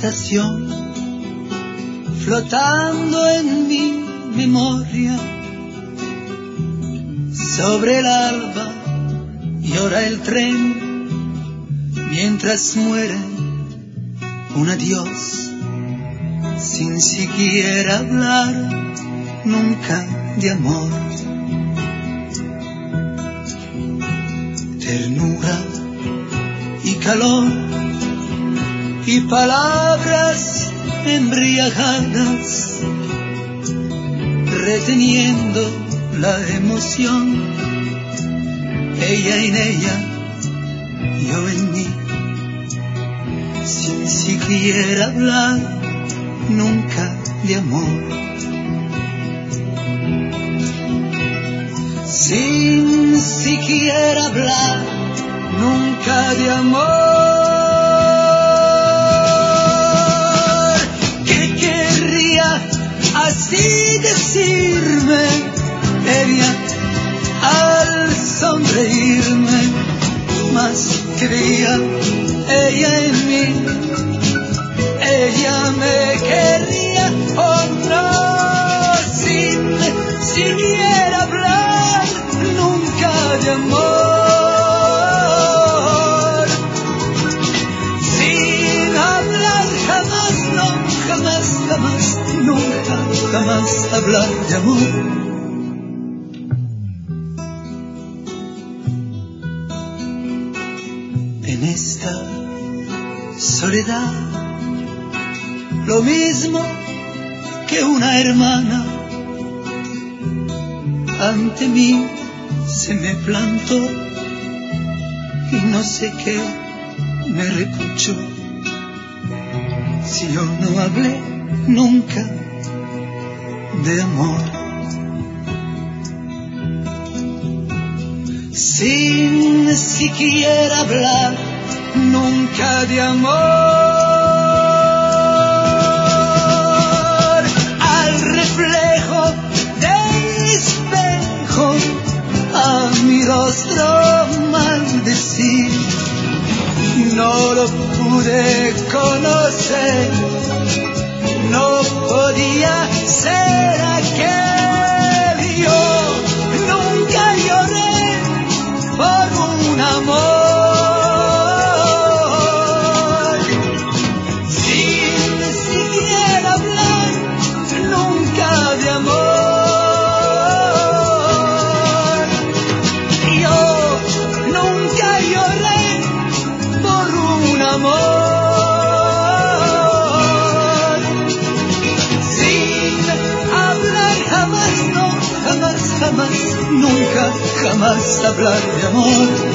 estación, flotando en mi memoria. Sobre el alba llora el tren, mientras muere un adiós, sin siquiera hablar nunca de amor. Ternura y calor y palabras embriagadas, reteniendo la emoción, ella en ella, yo en mí, sin siquiera hablar nunca de amor. Sin siquiera hablar nunca de amor. ¿Qué querría así decirme ella al sonreírme? Más que veía ella en mí, ella me quería o no, sin siquiera hablar nunca de amor. Sin hablar jamás, no, jamás, jamás, nunca, jamás hablar de amor. En esta soledad, lo mismo que una hermana, ante mí se me plantó y no sé qué me reprochó. Si yo no hablé nunca de amor. Sin siquiera hablar nunca de amor. Al reflejo del espejo, a mi rostro maldecir, no lo pude conocer, no podía ser aquel. Yo nunca lloré por un amor, sin siquiera hablar nunca de amor. Yo nunca lloré por un amor, sin hablar jamás, no, jamás, jamás, nunca, jamás hablar de amor.